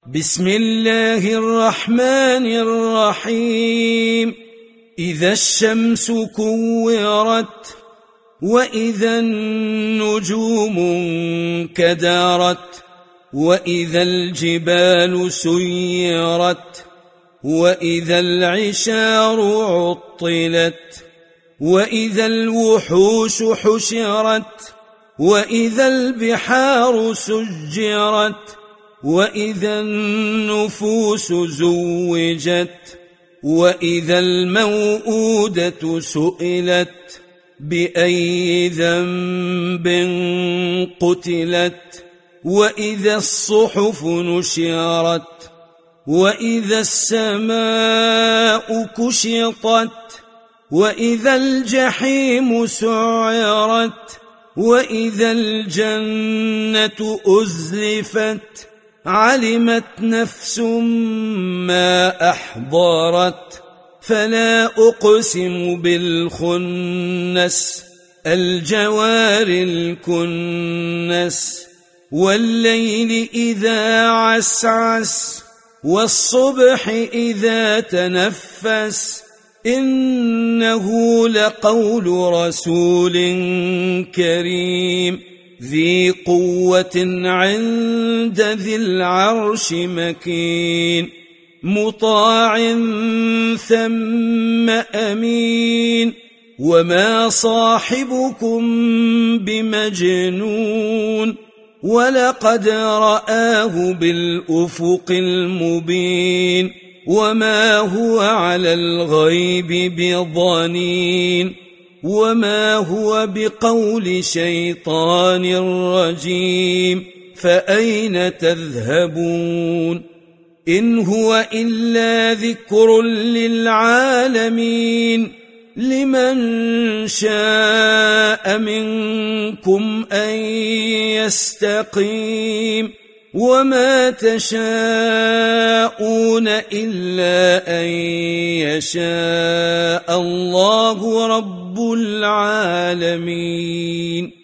بسم الله الرحمن الرحيم. إذا الشمس كورت وإذا النجوم انكدرت وإذا الجبال سيرت وإذا العشار عطلت وإذا الوحوش حشرت وإذا البحار سجرت وإذا النفوس زوجت وإذا الموءودة سئلت بأي ذنب قتلت وإذا الصحف نشرت وإذا السماء كشطت وإذا الجحيم سعرت وإذا الجنة أزلفت علمت نفس ما أحضرت فلا أقسم بالخنس الجوار الكنس والليل إذا عسعس والصبح إذا تنفس إنه لقول رسول كريم ذي قوة عند ذي العرش مكين مطاع ثم أمين وما صاحبكم بمجنون ولقد رآه بالأفق المبين وما هو على الغيب بضنين وما هو بقول شيطان رجيم فأين تذهبون إن هو إلا ذكر للعالمين لمن شاء منكم أن يستقيم وما تشاءون إلا أن يشاء الله رب العالمين.